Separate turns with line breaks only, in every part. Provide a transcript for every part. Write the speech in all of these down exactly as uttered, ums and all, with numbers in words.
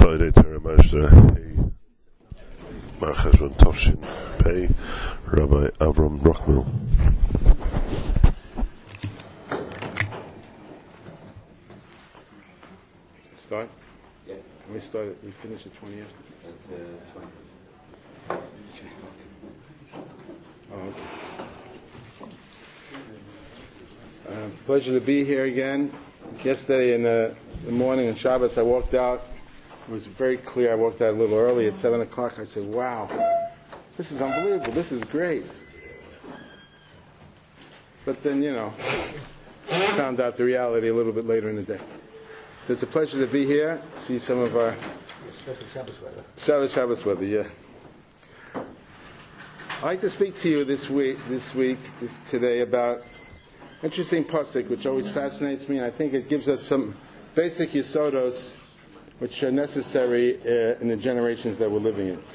Friday Teremashta Hey Marcheshvan Tovshin Pei Rabbi Avram Rochmil.
Start? Yeah. We start. We finish at twenty after.
At uh, twenty.
Oh, okay. Uh, pleasure to be here again. Yesterday in the, the morning on Shabbos, I walked out. It was very clear. I walked out a little early at seven o'clock. I said, "Wow, this is unbelievable. This is great." But then, you know, found out the reality a little bit later in the day. So it's a pleasure to be here. See some of our
Shabbos weather.
Shabbos Shabbos weather, yeah. I'd like to speak to you this week, this week, this, today about interesting pasuk, which always fascinates me, and I think it gives us some basic yisodos which are necessary uh, in the generations that we're living in.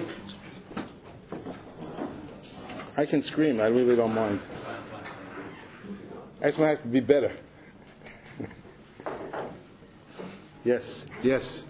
I can scream. I really don't mind. I just want to have to be better. Yes, yes.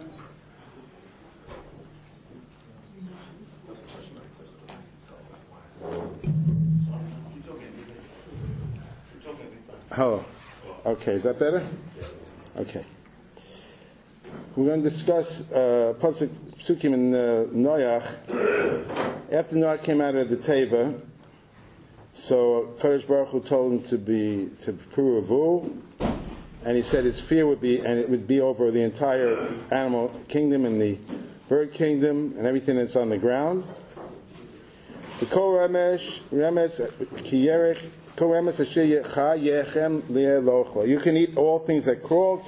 Oh, okay. Is that better? Okay. We're going to discuss uh, pasuk psukim in uh, Noach. After Noach came out of the Teva, so Kadosh Baruch Hu told him to be to prove avu, and he said his fear would be, and it would be over the entire animal kingdom and the bird kingdom and everything that's on the ground. The kol remesh remes kiyerich. You can eat all things that crawl,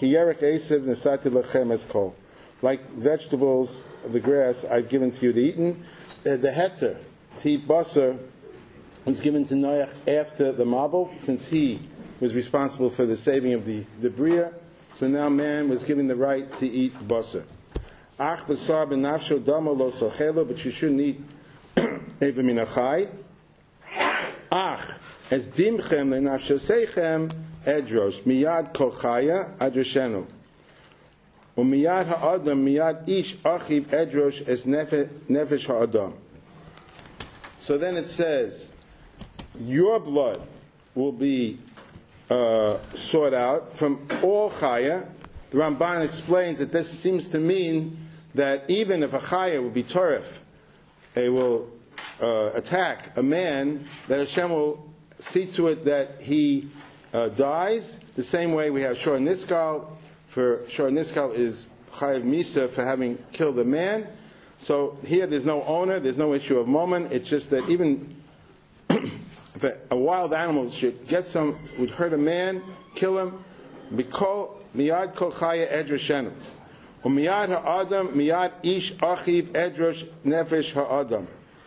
like vegetables of the grass I've given to you to eat. Uh, the heter, to eat basar, was given to Noach after the Mabul, since he was responsible for the saving of the, the Bria. So now man was given the right to eat basar. Ach basar benafsho damo lo sochelo, but you shouldn't eat eva min achai. Ach as dimchem lenafshosechem edrosh miyad kol chaya adroshenu umiyad ha'adam miyad ish achiv edrosh as nefesh ha'adam. So then it says, your blood will be uh, sought out from all chaya. The Ramban explains that this seems to mean that even if a chaya will be torif, it will uh, attack a man, that Hashem will see to it that he uh, dies. The same way we have Shor Niskal. For Shor Niskal is Chayav Misa for having killed a man. So here there's no owner, there's no issue of moment. It's just that even if a, a wild animal should get some, would hurt a man, kill him, Mikol miyad kol chaya edroshenu. Umiyad ha'adam miyad ish achiv edrosh nefesh ha'adam.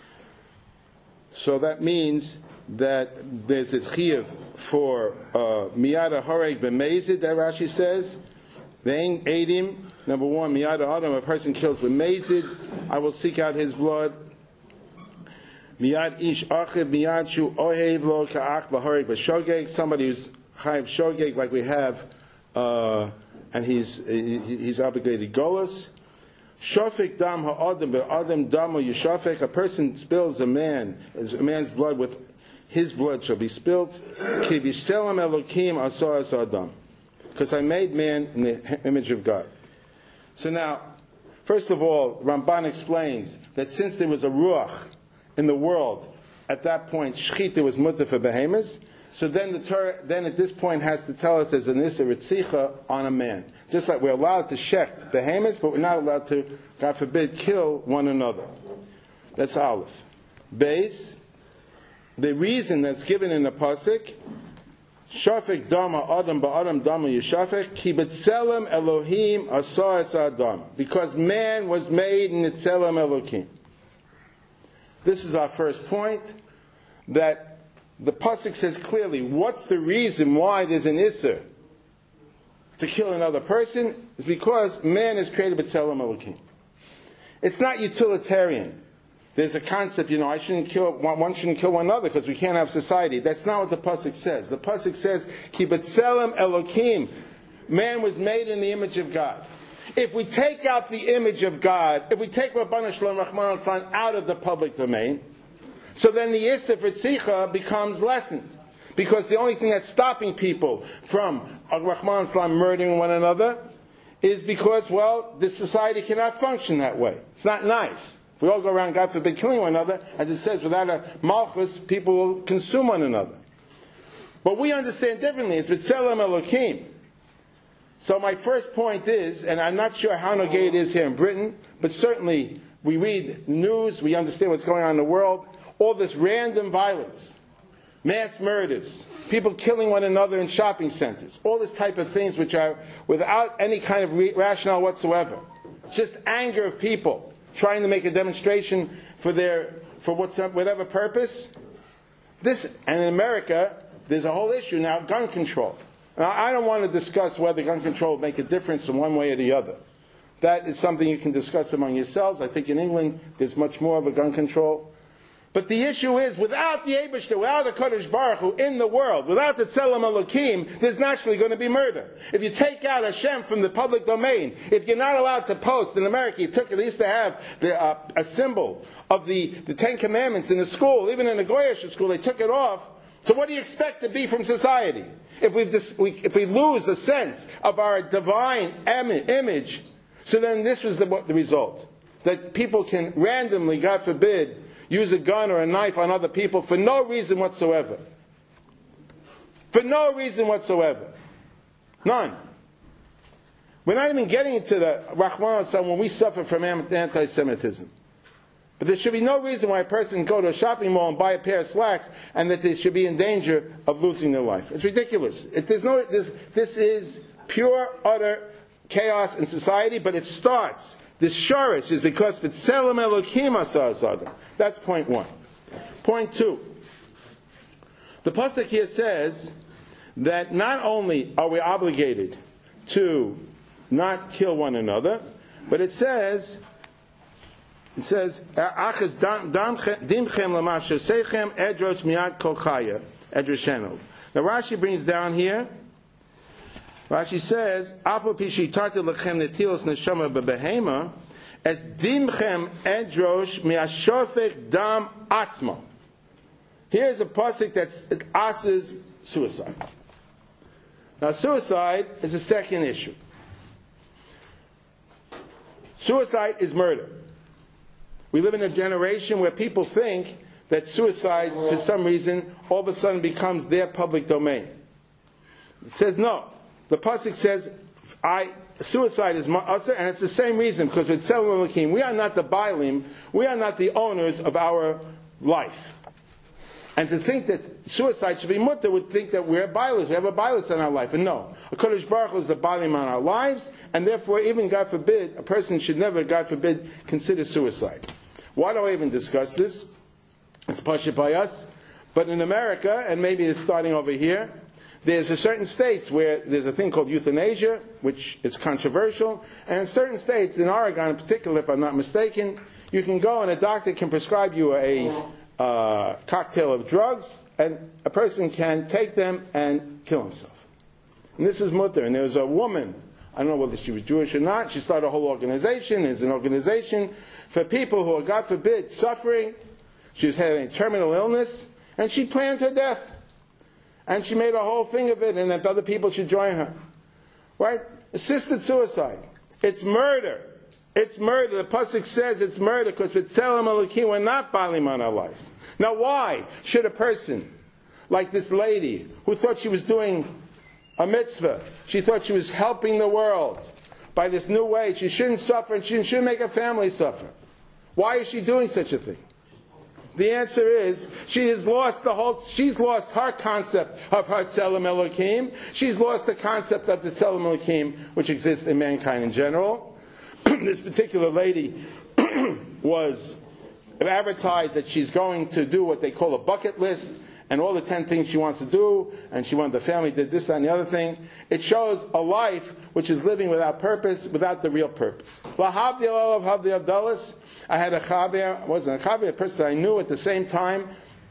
So that means that there's a chiyuv for miyad hareg b'mezid, that Rashi says. Vein edim, number one, miyad adam, a person kills b'mezid, I will seek out his blood. Miyad ish achiv miyad shu ohev lo ka'ach b'hareg b'shogeg, somebody who's chayiv shogeg, like we have, uh, and he's he's obligated golus. Shafik dam ha'adam be'adam dam yishafik, a person spills a man, a man's blood with his blood shall be spilt. Because I made man in the image of God. So now, first of all, Ramban explains that since there was a ruach in the world, at that point, shchita was mutter for behemoths. So then the Torah, then at this point, has to tell us there's an issa ritzicha on a man. Just like we're allowed to shech behemoths, but we're not allowed to, God forbid, kill one another. That's Aleph. Beis. The reason that's given in the pasuk, Shafik dama adam ba'adam dama yishafik ki b'tzelem Elohim asa es adam, because man was made in the tzelem Elohim. This is our first point, that the pasuk says clearly what's the reason why there's an isser to kill another person. Is because man is created b'tzelem Elohim. It's not utilitarian. There's a concept, you know, I shouldn't kill one shouldn't kill one another because we can't have society. That's not what the pasuk says. The pasuk says, "Ki b'tzelem Elokim," man was made in the image of God. if we take out the image of God, if we take Rabbanu Shalom Rahman al-Islam out of the public domain, so then the Yisuf Ritzicha becomes lessened. Because the only thing that's stopping people from Rahman al-Islam murdering one another is because, well, this society cannot function that way. It's not nice. If we all go around, God forbid, killing one another, as it says, without a malchus, people will consume one another. But we understand differently. It's B'Tselem Elokim. So my first point is, and I'm not sure how nogay it is here in Britain, but certainly we read news, we understand what's going on in the world, all this random violence, mass murders, people killing one another in shopping centers, all this type of things which are without any kind of re- rationale whatsoever. It's just anger of people trying to make a demonstration for their for what's whatever purpose. This, and in America, there's a whole issue now, gun control. Now, I don't want to discuss whether gun control will make a difference in one way or the other. That is something you can discuss among yourselves. I think in England there's much more of a gun control. But the issue is, without the Eibishter, without the Kodesh Baruch Hu in the world, without the Tzelem Elokim, there's naturally going to be murder. If you take out Hashem from the public domain, if you're not allowed to post, in America, you took, they used to have the, uh, a symbol of the, the Ten Commandments in the school, even in the Goyish school, they took it off. So what do you expect to be from society? If, we've dis- we, if we lose a sense of our divine em- image, so then this was the, what the result. That people can randomly, God forbid, use a gun or a knife on other people for no reason whatsoever. For no reason whatsoever. None. We're not even getting into the Rahman al when we suffer from anti-Semitism. But there should be no reason why a person can go to a shopping mall and buy a pair of slacks and that they should be in danger of losing their life. It's ridiculous. It, there's no, this, this is pure, utter chaos in society, but it starts. This shorish is because B'Tselem Elokim Asas Adam. That's point one. Point two. The pasuk here says that not only are we obligated to not kill one another, but it says, it says, Achas dimchem l'mafsher seichem edrosh miyad kol chaya edroshenu. Now Rashi brings down here, Rashi says, Afu pishi tarti lechem netilos neshama bebehema, as dimchem edrosh miashofek dam atzma. Here's a pasuk that's it asses suicide. Now suicide is a second issue. Suicide is murder. We live in a generation where people think that suicide, for some reason, all of a sudden becomes their public domain. It says no. The pasuk says, "I suicide is ma'aser," and it's the same reason, because with Tzelem Elokim, we are not the bailim, we are not the owners of our life. And to think that suicide should be mutter would think that we're bailis, we have a bailis in our life. And no, a Kodesh Baruch Hu is the bailim on our lives, and therefore, even God forbid, a person should never, God forbid, consider suicide. Why do I even discuss this? It's pashut by us. But in America, and maybe it's starting over here, there's a certain states where there's a thing called euthanasia, which is controversial. And in certain states, in Oregon in particular, if I'm not mistaken, you can go and a doctor can prescribe you a uh, cocktail of drugs, and a person can take them and kill himself. And this is mutter. And there's a woman, I don't know whether she was Jewish or not, she started a whole organization. It's an organization for people who are, God forbid, suffering. She's had a terminal illness, and she planned her death. And she made a whole thing of it, and that other people should join her. Right? Assisted suicide. It's murder. It's murder. The pasuk says it's murder because with Tzelem Elokim we're not balim on our lives. Now why should a person like this lady who thought she was doing a mitzvah, she thought she was helping the world by this new way, she shouldn't suffer and she shouldn't make her family suffer. Why is she doing such a thing? The answer is, she has lost the whole, she's lost her concept of her Tzelem Elokim. She's lost the concept of the Tzelem Elokim, which exists in mankind in general. This particular lady was advertised that she's going to do what they call a bucket list, and all the ten things she wants to do, and she wanted the family did this, that, and the other thing. It shows a life which is living without purpose, without the real purpose. Lahavdi alav havdi abdallas. I had a chaver, wasn't a chaver, a person I knew at the same time.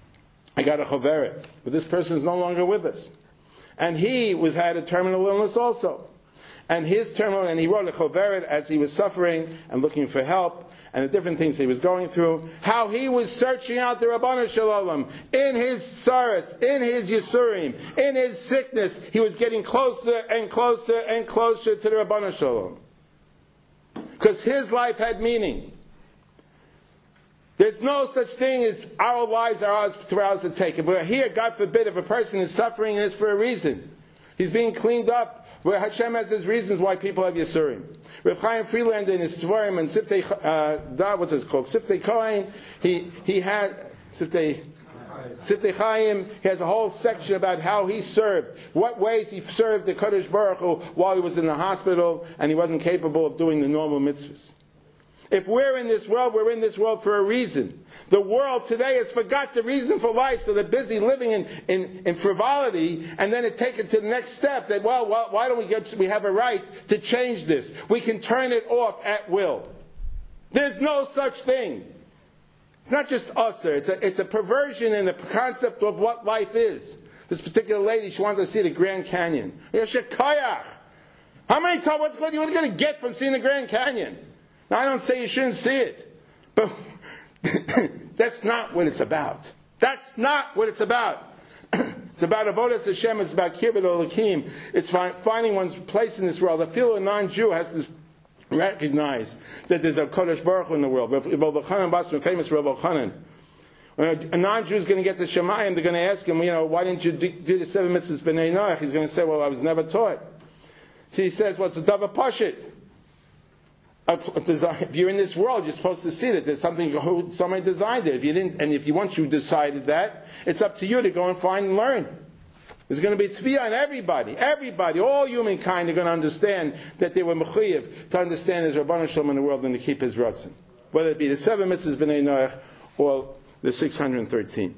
I got a chaveret, but this person is no longer with us, and he was had a terminal illness also. and his terminal, and he wrote a choveret as he was suffering and looking for help, and the different things he was going through, how he was searching out the Rabbanu Shalom in his tsaras, in his Yisurim, in his sickness. He was getting closer and closer and closer to the Rabbanu Shalom. Because his life had meaning. There's no such thing as our lives are ours for ours to take. If we're here, God forbid, if a person is suffering, it's for a reason. He's being cleaned up. Where Hashem has his reasons why people have Yisurim. Reb Chaim Freelander in his Svarim and Siftei, uh, what's it called? Siftei Kohen, he, he had, Siftei, Siftei Chaim, he has a whole section about how he served, what ways he served the Kadosh Baruch Hu while he was in the hospital and he wasn't capable of doing the normal mitzvahs. If we're in this world, we're in this world for a reason. The world today has forgot the reason for life, so they're busy living in, in, in frivolity, and then it take it to the next step, that, well, well why don't we get, we have a right to change this? We can turn it off at will. There's no such thing. It's not just usher, it's a, it's a perversion in the concept of what life is. This particular lady, she wanted to see the Grand Canyon. How many times, what's good, what are you going to get from seeing the Grand Canyon? Now, I don't say you shouldn't see it, but that's not what it's about. That's not what it's about. It's about avodas Hashem. It's about kibbut Elokim. It's finding one's place in this world. I feel a non-Jew has to recognize that there's a Kodesh Baruch Hu in the world. Rabbi Chanan Basra, famous Rabbi Chanan. When a non-Jew is going to get to Shemayim, they're going to ask him, you know, why didn't you do the seven mitzvahs b'nei Noach? He's going to say, well, I was never taught. So he says, well, it's a davar pashut. If you're in this world, you're supposed to see that there's something who somebody designed it. If you didn't, and if you once you decided that, it's up to you to go and find and learn. There's going to be tzviyah on everybody, everybody, all humankind are going to understand that they were mechuyev to understand his Rabbanu Shalom in the world and to keep his ratzon, whether it be the seven mitzvahs b'nei Noach or the six hundred thirteen.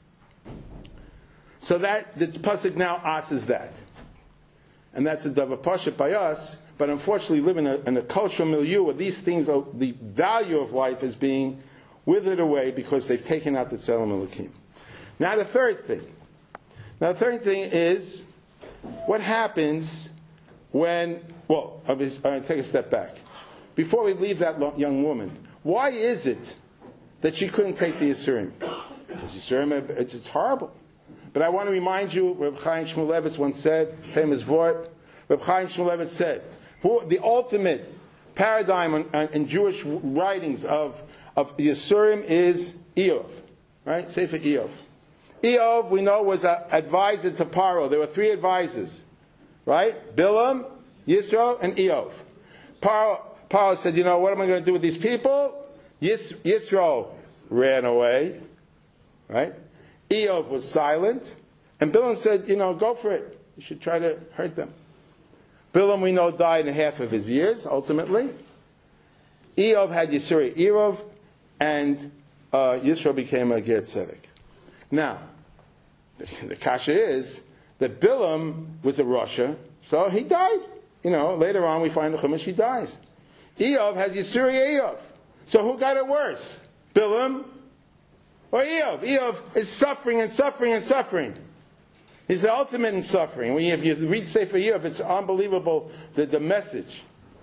So that the pasuk now asks that, and that's a davar pashut by us. But unfortunately, live in a, in a cultural milieu where these things, are, the value of life is being withered away because they've taken out the Tzelem Elokim. Now the third thing. Now the third thing is what happens when, well, I'm going to take a step back. Before we leave that young woman, why is it that she couldn't take the Yisurim? Because Yisurim, it's, it's horrible. But I want to remind you, Reb Chaim Shmulevitz once said, famous vort, Reb Chaim Shmulevitz said, the ultimate paradigm in, in Jewish writings of, of Yisurim is Eov, right? Sefer Eov. Eov, we know, was an advisor to Paro. There were three advisors, right? Bilam, Yisro, and Eov. Paro, Paro said, you know, what am I going to do with these people? Yis, Yisro ran away, right? Eov was silent, and Bilam said, you know, go for it. You should try to hurt them. Bilam, we know, died in half of his years, ultimately. Eov had Yisuri Erov, and uh, Yisro became a Ger Tzedek. Now, the, the kasha is that Bilam was a Rasha, so he died. You know, later on we find the Chumash, he dies. Eov has Yisuri Eov. So who got it worse? Bilam or Eov? Eov is suffering and suffering and suffering. He's the ultimate in suffering. When you, if you read Sefer Eov, it's unbelievable, the, the message.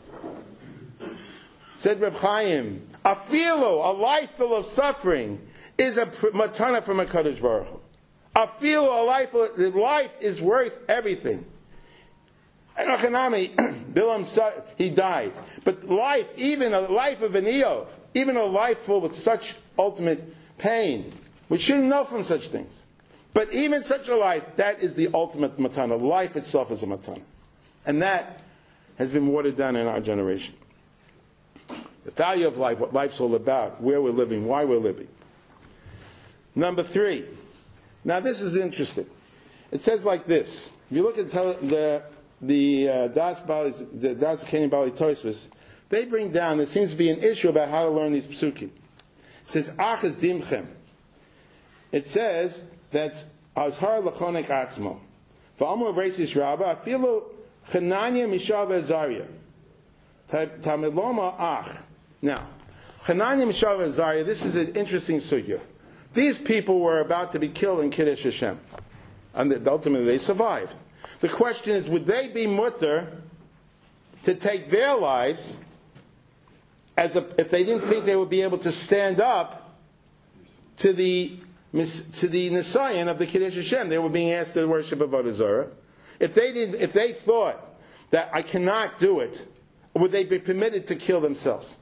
Said Reb Chaim, Afilu, a life full of suffering, is a matana from a Kadosh Baruch Hu. Afilu, a life full of, life is worth everything. And Achanami, Bilam, he died. But life, even a life of an Eov, even a life full with such ultimate pain, we shouldn't know from such things. But even such a life, that is the ultimate matana. Life itself is a matana. And that has been watered down in our generation. The value of life, what life's all about, where we're living, why we're living. Number three. Now this is interesting. It says like this. If you look at the the uh, Das Bali, the Das Kenyan Bali Tosfos, they bring down, there seems to be an issue about how to learn these psukim. It says, Achas Dimchem. It says, that's Azhar Lachonik Atzmo. V'amur Reisis Rabba, Afilu Chananya Mishav Azaria. Tamiloma Ach. Now, Chananya Mishav Azaria, this is an interesting sugya. These people were about to be killed in Kiddush Hashem. And ultimately they survived. The question is, would they be mutter to take their lives, as a, if they didn't think they would be able to stand up to the to the Nisayan of the Kiddush Hashem. They were being asked to worship Avodah Zarah. If they did, if they thought that I cannot do it, would they be permitted to kill themselves?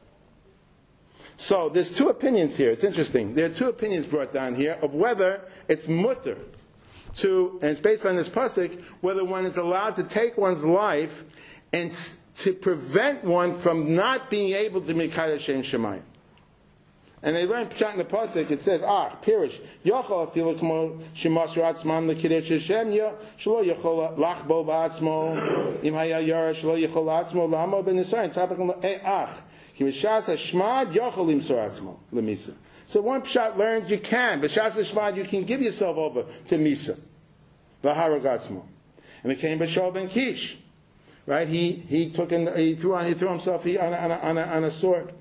So there's two opinions here. It's interesting. There are two opinions brought down here of whether it's mutter to, and it's based on this pasuk, whether one is allowed to take one's life and s- to prevent one from not being able to make Shem Shemayim. And they learn pshat in the pasuk. It says, "Ah, pirish yochal afilu kmo shemas ratzman lekiddush Hashem ya shlo yochol lachbo ba'atzmo im haya yara shlo yochol atzmo lamo b'nisayin tapik eh ach ki b'shas hashmad yochol imsor atzmo lemisa." So one pshat learns you can, b'shas hashmad you can give yourself over to misa, laharag atzmo. And it came b'shol ben Kish, right? He he took in, he threw on he threw himself he, on, a, on, a, on, a, on a sword.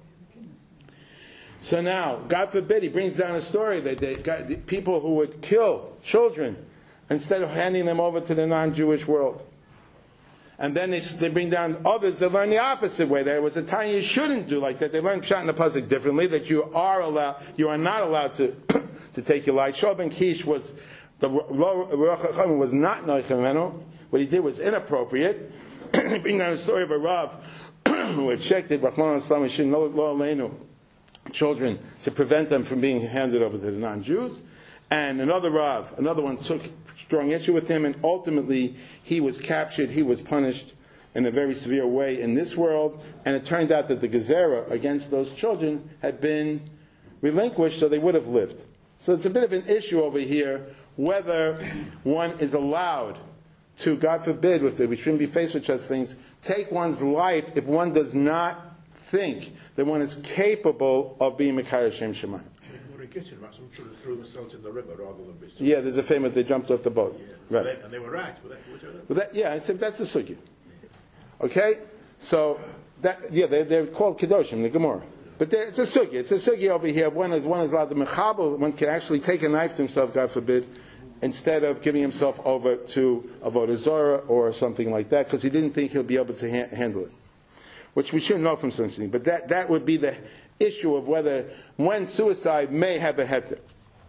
So now, God forbid, he brings down a story that they got the people who would kill children instead of handing them over to the non-Jewish world. And then they, they bring down others that learn the opposite way. There was a time you shouldn't do like that. They learn pshat in the pasuk differently, that you are allowed, you are not allowed to to take your life. Shol ben Kish was the Ruach HaChamim was not noichem. What he did was inappropriate. Bring down a story of a Rav who had checked it. Rachman Islam Yishin Lo Aleinu. Children, to prevent them from being handed over to the non-Jews. And another Rav, another one took strong issue with him, and ultimately he was captured, he was punished in a very severe way in this world, and it turned out that the Gezerah against those children had been relinquished, so they would have lived. So it's a bit of an issue over here, whether one is allowed to, God forbid, if we shouldn't be faced with such things, take one's life if one does not think that one is capable of being Mekayah Shem Shemayim.
In the kitchen, right? Some children threw themselves in the river rather than be.
Yeah, there's a famous, they jumped off the boat.
Yeah.
Right.
They, and they were right. Were they, were
Well, that, yeah, I said that's the sugya. Okay? So, that, yeah, they, they're called Kedoshim, the Gemara. But there, it's a sugya. It's a sugya over here. One is, one is allowed to mechabel, one can actually take a knife to himself, God forbid, instead of giving himself over to Avodah Zarah or something like that, because he didn't think he'll be able to ha- handle it. Which we shouldn't know from such thing. But that, that would be the issue of whether when suicide may have a heter.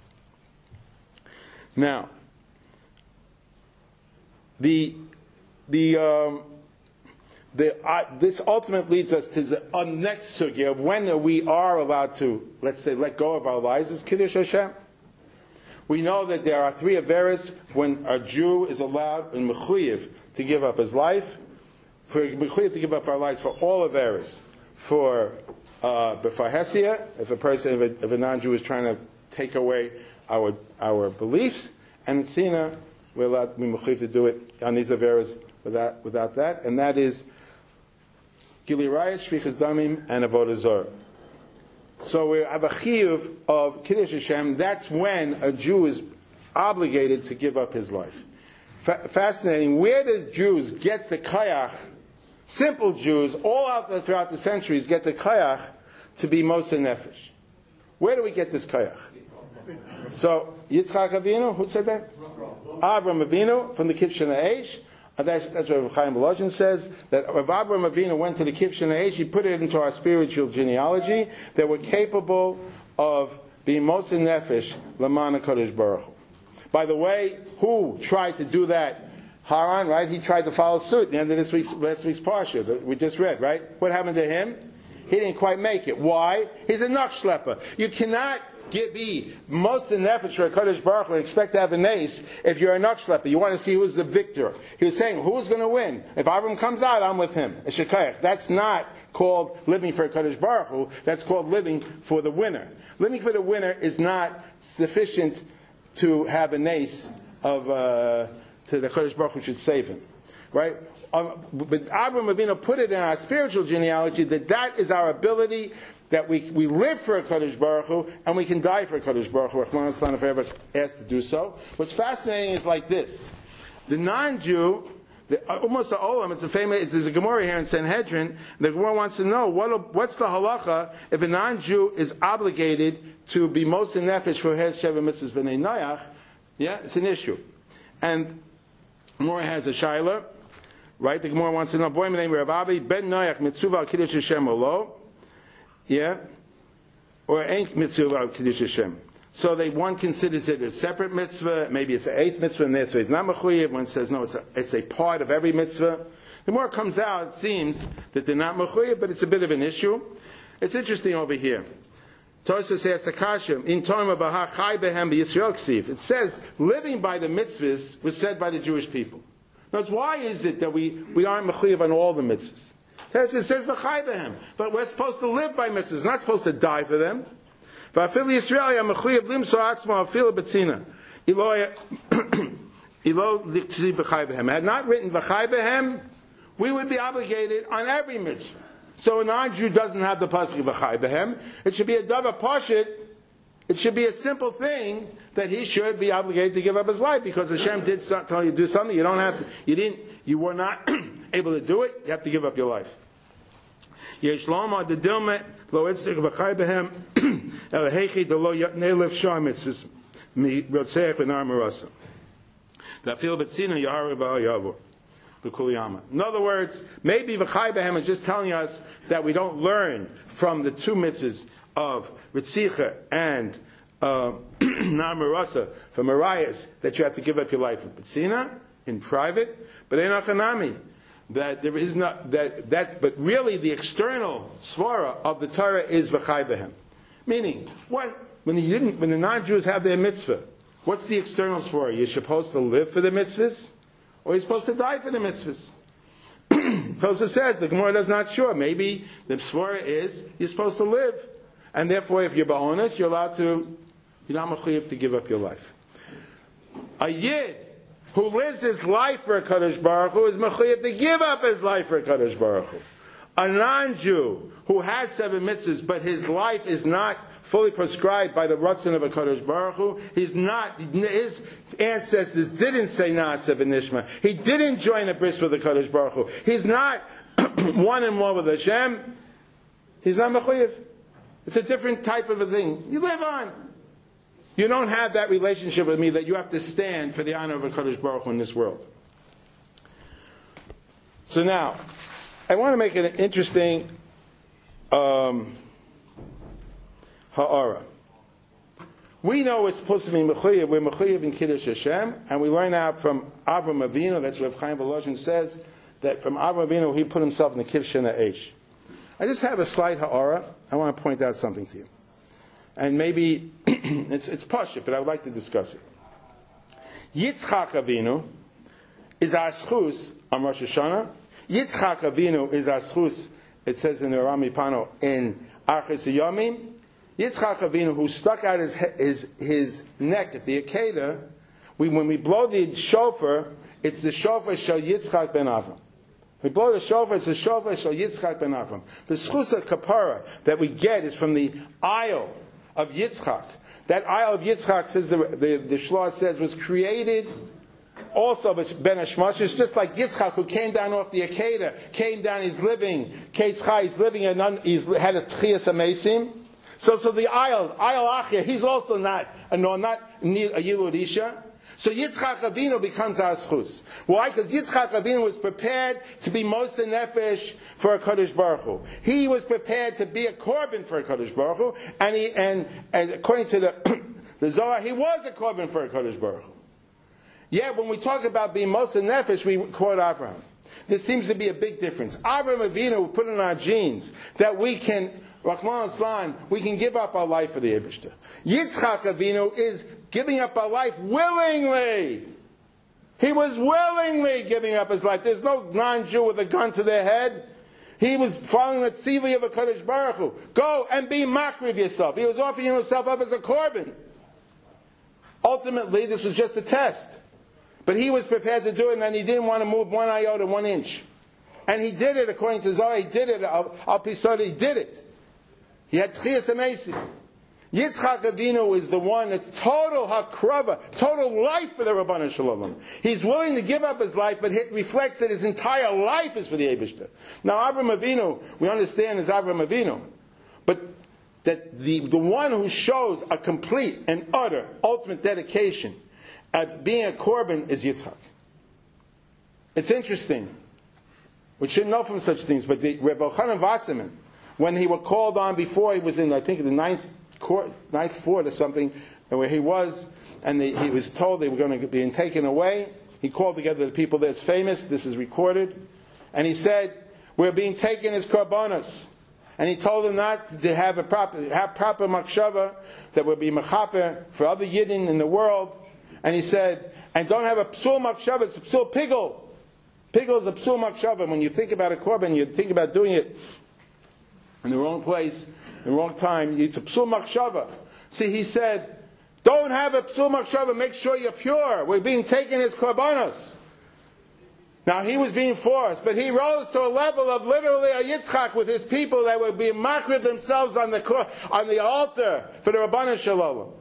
Now, the the um, the uh, this ultimately leads us to the uh, next sugya of when we are allowed to, let's say, let go of our lives as Kiddush Hashem. We know that there are three averos when a Jew is allowed in mechuyev to give up his life. For mechuyev to give up our lives for all averos. For uh, b'farhesia, if a person, if a, if a non-Jew is trying to take away our our beliefs, and tzina, we're allowed to be mechuyev to do it on these averos without without that, and that is gili rayas, shvichas damim, and avodah zarah. So we have a chiyuv of Kiddush Hashem. That's when a Jew is obligated to give up his life. Fa- fascinating. Where did Jews get the kayach? Simple Jews, all out there throughout the centuries, get the kayach to be Moshe Nefesh. Where do we get this kayach? So Yitzchak Avinu, who said that? Avram Avinu from the Kivshan Ha'esh. That's, that's what Rav Chaim Volozhin says, that Rav Avram Avinu went to the Kivshan Ha'esh, he put it into our spiritual genealogy, that we're capable of being Moshe Nefesh, Laman HaKadosh Baruch Hu. By the way, who tried to do that? Haran, right? He tried to follow suit at the end of this week's, last week's parsha that we just read, right? What happened to him? He didn't quite make it. Why? He's a nachshlepper. You cannot get, be most in effort for a Kodesh Baruch Hu and expect to have a nace if you're a nachshlepper. You want to see who's the victor. He was saying, who's going to win? If Avram comes out, I'm with him. A shekayach. That's not called living for a Kodesh Baruch Hu. That's called living for the winner. Living for the winner is not sufficient to have a nace of... Uh, to the Kodesh Baruch Hu should save him, right? Um, but Avram Avinu put it in our spiritual genealogy that that is our ability, that we we live for a Kodesh Baruch Hu and we can die for a Kodesh Baruch Hu. Rahman Aslan, if ever asked to do so. What's fascinating is like this: the non-Jew, the, almost the Olam, it's a famous. There's a Gemara here in Sanhedrin. The Gemara wants to know what what's the halacha if a non-Jew is obligated to be Moshe Nefesh for Hez Sheva Mitzvahs B'nei Noach. Yeah, it's an issue, and Mora has a shaila. Right? The Gemara wants to know, boy, my name is Rav Abi, ben Noach, mitzuva al Kiddush Hashem or lo? Yeah? Or ain't mitzuva al Kiddush Hashem. So they, one considers it a separate mitzvah, maybe it's an eighth mitzvah in there, so it's not mechuyev. One says, no, it's a, it's a part of every mitzvah. The more it comes out, it seems that they're not mechuyev, but it's a bit of an issue. It's interesting over here. Tosfos says, "Sakashim in Torah v'ha chai behem b'Yisrael ksiv." It says living by the mitzvahs was said by the Jewish people. Now, why is it that we, we aren't mechuyev on all the mitzvahs? It says v'chai behem, but we're supposed to live by mitzvahs, not supposed to die for them. V'afil Yisrael ya mechuyev limso atzmo afil betzina. Ilo ilo ksiv v'chai behem. Had not written v'chai behem, we would be obligated on every mitzvah. So a non-Jew doesn't have the pasuk v'chai behem. It should be a davar pashit. It should be a simple thing that he should be obligated to give up his life because Hashem did so, tell you to do something. You don't have to. You didn't. You were not able to do it. You have to give up your life. Yesh lama the dilma lo etzrik v'chai behem el hechi de lo nelef shar mitzvus mi rotzeach v'nar marasa. V'afil betzina yahar v'al yavor. In other words, maybe V'chai Behem is just telling us that we don't learn from the two mitzvahs of Ritzicha and uh, Namarasa from Marias that you have to give up your life in B'tzina, in private, but in Achanami, that there is not that that. But really, the external svara of the Torah is V'chai Behem, meaning what when you didn't when the non-Jews have their mitzvah, what's the external svara? You're supposed to live for the mitzvahs. Or he's supposed to die for the mitzvahs. Tosfos says, the Gemara does not sure. Maybe the svara is, you're supposed to live. And therefore, if you're ba'onis, you're allowed to, you're not mechuyev to give up your life. A yid who lives his life for a Kadosh Baruch Hu is mechuyev to give up his life for a Kadosh Baruch Hu. A non-Jew who has seven mitzvahs, but his life is not fully prescribed by the Ratzon of a Kadosh Baruch Hu, he's not, his ancestors didn't say Naaseh v'Nishma. He didn't join a bris with the Kadosh Baruch Hu. He's not one in one with Hashem. He's not mechuyev. It's a different type of a thing. You live on. You don't have that relationship with me that you have to stand for the honor of a Kadosh Baruch Hu in this world. So now, I want to make it an interesting um, ha'ara. We know it's supposed to be mechuyev. We're mechuyev in Kiddush Hashem, and we learn out from Avram Avinu. That's what Chaim Volozhin says, that from Avram Avinu he put himself in the Kiddush Ha'esh. I just have a slight ha'ara. I want to point out something to you, and maybe it's it's pashut, but I would like to discuss it. Yitzchak Avinu is our schus on Rosh Hashanah. Yitzchak Avinu is our schus. It says in the Rami Pano in Archis Yomim. Yitzchak Avinu, who stuck out his his his neck at the Akedah, we when we blow the shofar, it's the shofar shel Yitzchak ben Avram. We blow the shofar, it's the shofar shel Yitzchak ben Avram. The schus of kapara that we get is from the aisle of Yitzchak. That aisle of Yitzchak, says the the, the Shloah says, was created also ben Hashmashis, just like Yitzchak, who came down off the Akedah, came down, he's living, Ketzchai, he's living, and he's had a Tchias Amesim. So, so the aisle, aisle Achia, he's also not a no, not a Yilud Isha. So Yitzchak Avinu becomes our schus. Why? Because Yitzchak Avinu was prepared to be Moshe Nefesh for a Kadosh Baruch Hu. He was prepared to be a korban for a Kadosh Baruch Hu, and he and, and according to the the Zohar, he was a korban for a Kadosh Baruch Hu. Yeah, when we talk about being Moshe Nefesh, we quote Abraham. There seems to be a big difference. Avraham Avinu put in our genes that we can, Rahman Islam, we can give up our life for the Eibishter. Yitzchak Avinu is giving up our life willingly. He was willingly giving up his life. There's no non-Jew with a gun to their head. He was following the tzivui of a Kadosh Baruch Hu. Go and be makriv yourself. He was offering himself up as a korban. Ultimately, this was just a test. But he was prepared to do it, and he didn't want to move one iota, one inch. And he did it, according to Zohar, he did it, Al Pisod, he did it. He had Tchias Amesim. Yitzchak Avinu is the one that's total hakrava, total life for the Rabbanan Shalom. He's willing to give up his life, but it reflects that his entire life is for the Eibishter. Now, Avram Avinu, we understand is Avram Avinu. But that the, the one who shows a complete and utter, ultimate dedication at being a korban is Yitzchak. It's interesting. We shouldn't know from such things, but the Rebbe Elchanan Wasserman, when he was called on before, he was in, I think, the ninth court, ninth fort or something, and where he was, and the, he was told they were going to be taken away. He called together the people there. It's famous. This is recorded. And he said, we're being taken as korbanos. And he told them not to have a proper, have proper makshava, that would be mechaper for other yidden in the world. And he said, and don't have a psul makshava, it's a psul pigel. Pigel is a psul makshava. When you think about a korban, you think about doing it in the wrong place, in the wrong time, it's a psul makshava. See, he said, don't have a psul makshava, make sure you're pure. We're being taken as korbanos. Now, he was being forced, but he rose to a level of literally a Yitzchak with his people that would be makriv themselves on the on the altar for the Rabbanu Shalom.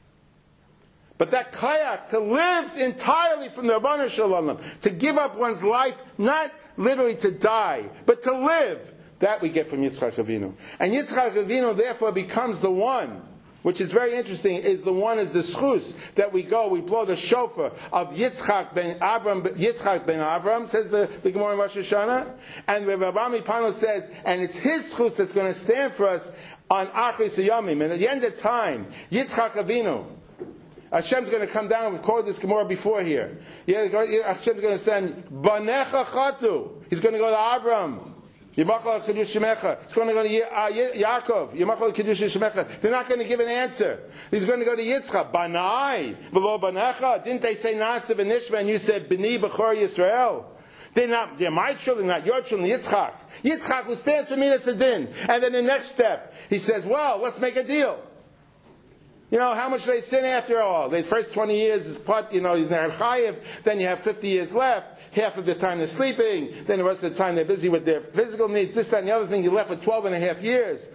But that kayak, to live entirely from the Rabbanu Shalom, to give up one's life, not literally to die, but to live, that we get from Yitzchak Avinu. And Yitzchak Avinu therefore becomes the one, which is very interesting, is the one is the schus that we go, we blow the shofar of Yitzchak ben Avram, Yitzchak ben Avram, says the, the Gemara in Rosh Hashanah, and Rabbi Rami Pano says, and it's his schus that's going to stand for us on Achris Yomim. And at the end of time, Yitzchak Avinu, Hashem's going to come down. We've quoted this Gemara before here. Yeah, Hashem's going to send Banecha Chatu. He's going to go to Avram. Yimachal Kiddush Shemecha. He's going to go to Yaakov. Yimachal Kiddush Shemecha. They're not going to give an answer. He's going to go to Yitzchak. Banai v'lo Banecha. Didn't they say Nasiv and Nishma and you said B'ni B'chor Yisrael? They're not. They're my children, not your children. Yitzchak. Yitzchak who stands for Midas Adin. And then the next step, he says, "Well, let's make a deal." You know, how much do they sin after all? The first twenty years is part, you know, he's not chayiv. Then you have fifty years left. Half of the time they're sleeping. Then the rest of the time they're busy with their physical needs. This, that, and the other thing. You're left with twelve and a half years.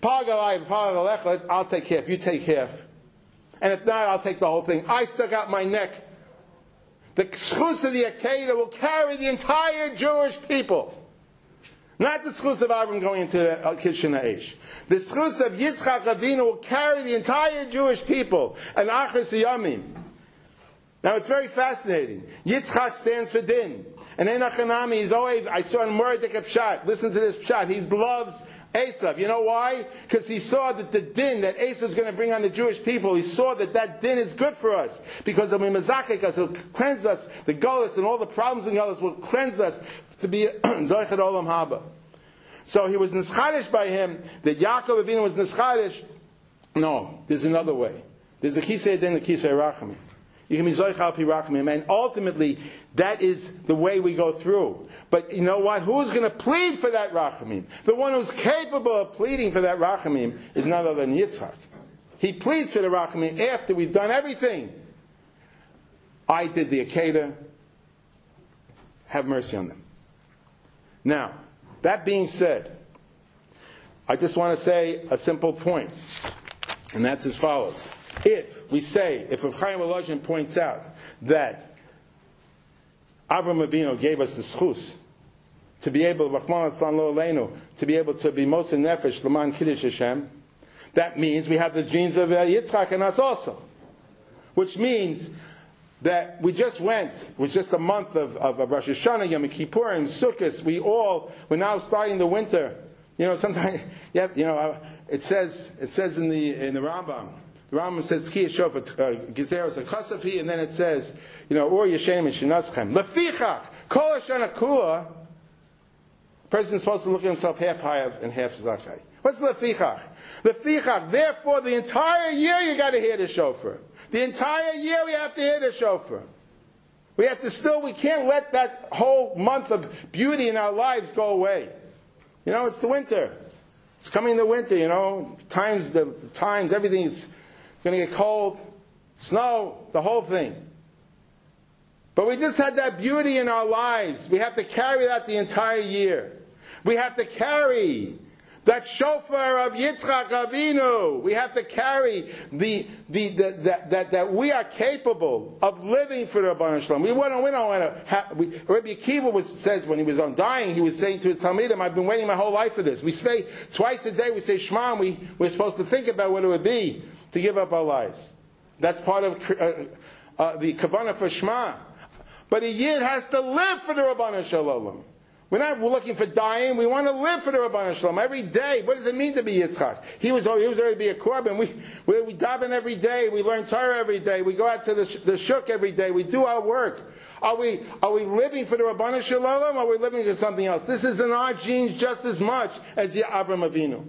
I'll take half. You take half. And if not, I'll take the whole thing. I stuck out my neck. The schus of the Akedah will carry the entire Jewish people. Not the schus of Avram going into Kiddush Ha'esh. The schus of Yitzchak Avinu will carry the entire Jewish people. And Achris Yomim. Now it's very fascinating. Yitzchak stands for din. And Enochanami is always, I saw in Mordek Pshat, listen to this Pshat, he loves Esav. You know why? Because he saw that the din that Esav is going to bring on the Jewish people, he saw that that din is good for us. Because of Mimazakik us, it'll cleanse us, the Gullus and all the problems in Gullus will cleanse us to be Zoichet Olam Haba. So he was nischadish by him, that Yaakov Avinu was nischadish. No, there's another way. There's a Kisei din, a Kisei Rachamim. You can be Zoich al Pi Rachamim, and ultimately that is the way we go through. But you know what? Who's going to plead for that Rachamim? The one who's capable of pleading for that Rachamim is none other than Yitzchak. He pleads for the Rachamim after we've done everything. I did the Akedah. Have mercy on them. Now, that being said, I just want to say a simple point, and that's as follows. If we say, if Rav Chaim Volozhin points out that Avram Avinu gave us the schus to be able, Rachman Aslan Lo Aleinu, to be able to be Moshe Nefesh L'man Kiddush Hashem, that means we have the genes of uh, Yitzchak in us also. Which means that we just went, it was just a month of, of, of Rosh Hashanah, Yom Kippur, and Sukkot. We all, we're now starting the winter. You know, sometimes, you, have, you know, uh, it says, it says in the in the Rambam, the Rambam says Tkiyah Shofar Gezeros Akasafi, and then it says, you know, Ur Yeshem Shinaschem Lefichach Kol Hashana Kula. Person is supposed to look at himself half Hayav and half Zakai. What's Lefichach? Lefichach. Therefore, the entire year you got to hear the shofar. The entire year we have to hear the shofar. We have to still. We can't let that whole month of beauty in our lives go away. You know, it's the winter. It's coming the winter. You know, times the times everything is going to get cold, snow, the whole thing. But we just had that beauty in our lives. We have to carry that the entire year. We have to carry that shofar of Yitzchak Avinu. We have to carry the, the, the, the that, that we are capable of living for the Rabbanu Shalom. We, want, we don't want to have, we, Rabbi Akiva was, says when he was on dying, he was saying to his Talmidim, I've been waiting my whole life for this. We say twice a day, we say Shema, and we, we're supposed to think about what it would be to give up our lives. That's part of uh, uh, the Kavanah for Shema. But a Yid has to live for the Rabbanu Shalom. We're not looking for dying. We want to live for the Rabbanan Shalom every day. What does it mean to be Yitzchak? He was, he was ready to be a korban. We, we, we daven every day. We learn Torah every day. We go out to the, the shuk every day. We do our work. Are we, are we living for the Rabbanan Shalom, or are we living for something else? This is in our genes just as much as Avram Avinu.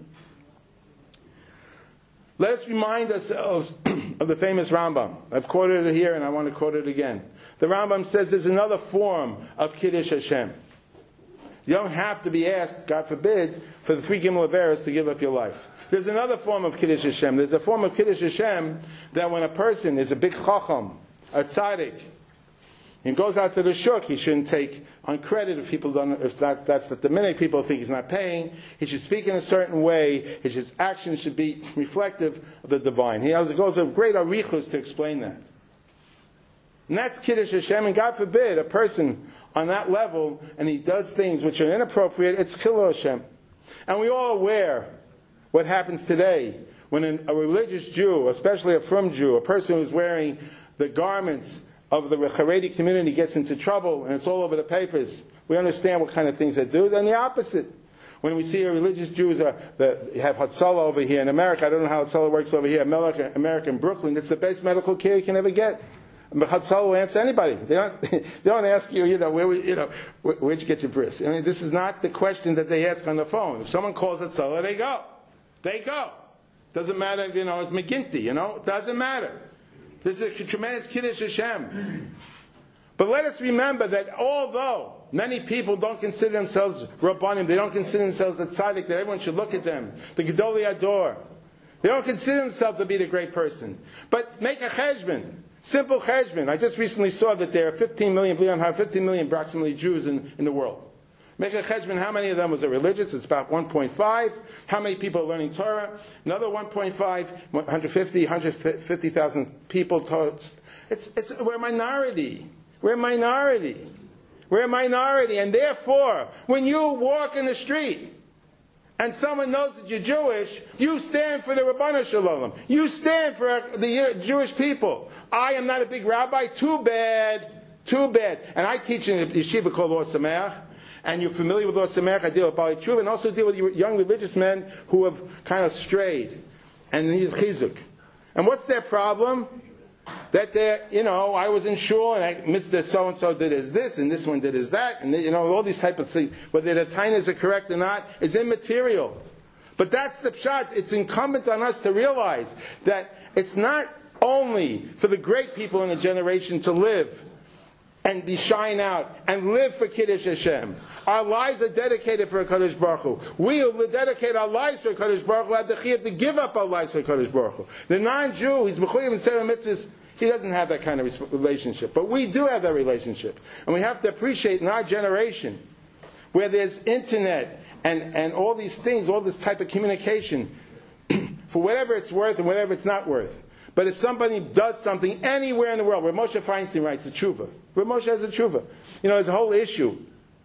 Let us remind ourselves of the famous Rambam. I've quoted it here and I want to quote it again. The Rambam says there's another form of Kiddush Hashem. You don't have to be asked, God forbid, for the three Gimel Averos to give up your life. There's another form of Kiddush Hashem. There's a form of Kiddush Hashem that when a person is a big chacham, a tzaddik, he goes out to the shuk, he shouldn't take on credit if people don't, if that's, that's the minute people think he's not paying. He should speak in a certain way. His actions should be reflective of the divine. He has, goes a great arichus to explain that. And that's Kiddush Hashem, and God forbid a person on that level, and he does things which are inappropriate, it's Chilul Hashem. And we all aware what happens today when a religious Jew, especially a frum Jew, a person who's wearing the garments of the Haredi community gets into trouble, and it's all over the papers. We understand what kind of things they do. Then the opposite. When we see a religious Jews uh, that have Hatzalah over here in America, I don't know how Hatzalah works over here, America, America in Brooklyn, it's the best medical care you can ever get. But Hatzalah will answer anybody. They don't, they don't ask you, you know, where we, you know, where, where'd you get your bris? I mean, this is not the question that they ask on the phone. If someone calls Hatzalah, they go. They go. Doesn't matter if, you know, it's McGinty, you know, it doesn't matter. This is a tremendous Kiddush Hashem. But let us remember that although many people don't consider themselves Rabbanim, they don't consider themselves the tzaddik, that everyone should look at them, the Gedolei Ador. They don't consider themselves to be the great person. But make a cheshbon, simple cheshbon. I just recently saw that there are fifteen million, believe it or not, fifteen million approximately Jews in, in the world. Make a cheshbon, how many of them was a religious? It's about one point five. How many people are learning Torah? Another one point five, one hundred fifty, one hundred fifty thousand people. It's, it's, we're a minority. We're a minority. We're a minority. And therefore, when you walk in the street and someone knows that you're Jewish, you stand for the Rabbanan Shalom. You stand for the Jewish people. I am not a big rabbi. Too bad. Too bad. And I teach in a yeshiva called Or Sameach. And you're familiar with Or Sameach. I deal with Bali Tshuva and also deal with young religious men who have kind of strayed and need chizuk. And what's their problem? That they're, you know, I was in shul and I, Mister So-and-so did his this and this one did his that. And, you know, all these type of things. Whether the tainas are correct or not is immaterial. But that's the pshat. It's incumbent on us to realize that it's not only for the great people in a generation to live and be shine out and live for Kiddush Hashem. Our lives are dedicated for a Kadosh Baruch Hu. We will dedicate our lives for a Kadosh Baruch Hu. Have the chiyuv to give up our lives for a Kadosh Baruch Hu. The non-Jew, he's mechuyev in seven mitzvahs. He doesn't have that kind of relationship, but we do have that relationship, and we have to appreciate in our generation, where there's internet and and all these things, all this type of communication, for whatever it's worth and whatever it's not worth. But if somebody does something anywhere in the world, where Moshe Feinstein writes a tshuva, where Moshe has a tshuva, you know, there's a whole issue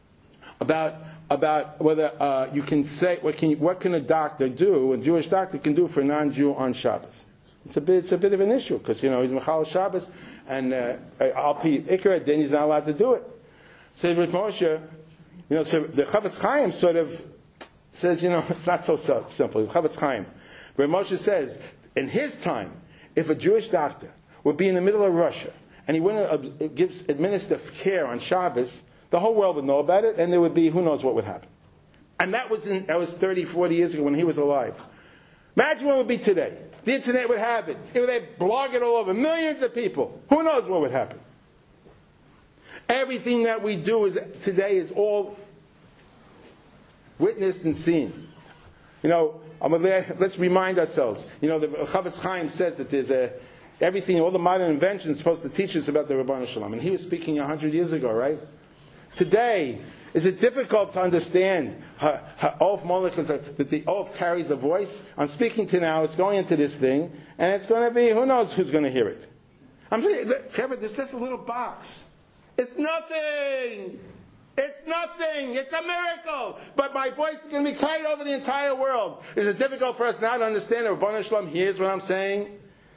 about about whether uh, you can say what can you, what can a doctor do, a Jewish doctor can do for a non-Jew on Shabbos. It's a bit it's a bit of an issue because you know he's Mechal Shabbos and uh, Al Pi Ikra, then he's not allowed to do it. So with Moshe, you know, so the Chavetz Chaim sort of says, you know, it's not so, so simple. Chavetz Chaim, where Moshe says in his time, if a Jewish doctor would be in the middle of Russia and he wouldn't uh, gives administer care on Shabbos, the whole world would know about it, and there would be who knows what would happen. And that was in, that was thirty, forty years ago when he was alive. Imagine what it would be today. The internet would have it. It would blog it all over. Millions of people. Who knows what would happen? Everything that we do is today is all witnessed and seen. You know, let's remind ourselves. You know, the Chavetz Chaim says that there's a everything, all the modern inventions are supposed to teach us about the Rabbanan Shalom. And he was speaking a hundred years ago, right? Today, is it difficult to understand how, how Oaf Molech is a, that the Oaf carries a voice? I'm speaking to now, it's going into this thing, and it's going to be, who knows who's going to hear it. I'm saying, Kevin, this is just a little box. It's nothing. It's nothing. It's a miracle. But my voice is going to be carried over the entire world. Is it difficult for us now to understand that Rabbanan Shalom hears what I'm saying?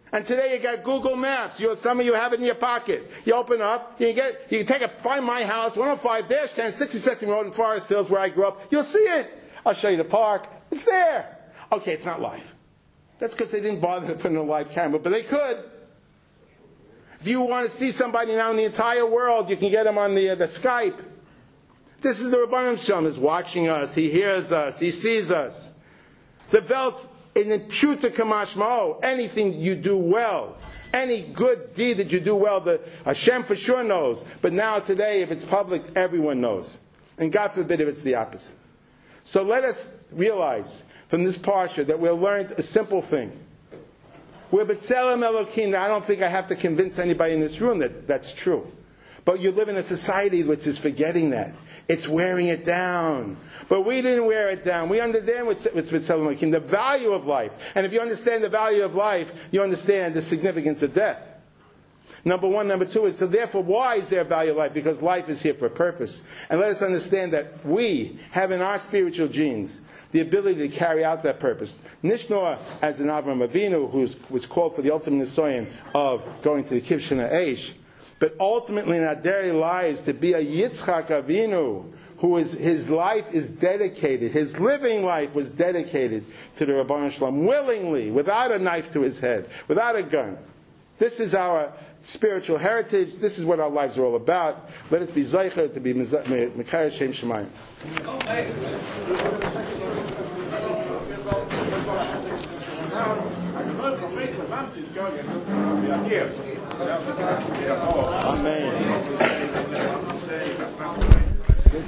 And today you got Google Maps. You, some of you have it in your pocket. You open up, you get, you can take a, find my house, one oh five dash ten, sixty-second Road in Forest Hills where I grew up. You'll see it. I'll show you the park. It's there. Okay, it's not live. That's because they didn't bother to put in a live camera, but they could. If you want to see somebody now in the entire world, you can get them on the, uh, the Skype. This is the Rabbanim Shalom is watching us. He hears us. He sees us. The Welt in Pshuta Kamashmo, anything you do well, any good deed that you do well, the Hashem for sure knows. But now today, if it's public, everyone knows. And God forbid if it's the opposite. So let us realize from this parsha that we'll learn a simple thing. We're B'Tselem Elokim. I don't think I have to convince anybody in this room that that's true. But you live in a society which is forgetting that. It's wearing it down. But we didn't wear it down. We understand what's B'Tselem Elokim, the value of life. And if you understand the value of life, you understand the significance of death. Number one. Number two is, so therefore, why is there value of life? Because life is here for a purpose. And let us understand that we have in our spiritual genes the ability to carry out that purpose. Nishnor, as an Avram Avinu, who was called for the ultimate nisoyan of going to the Kivshon Eish, but ultimately in our daily lives to be a Yitzchak Avinu, who is, his life is dedicated, his living life was dedicated to the Rabbanan Shalom, willingly, without a knife to his head, without a gun. This is our spiritual heritage. This is what our lives are all about. Let us be Zeicher to be Mekayah Shem Shemayim. Amen.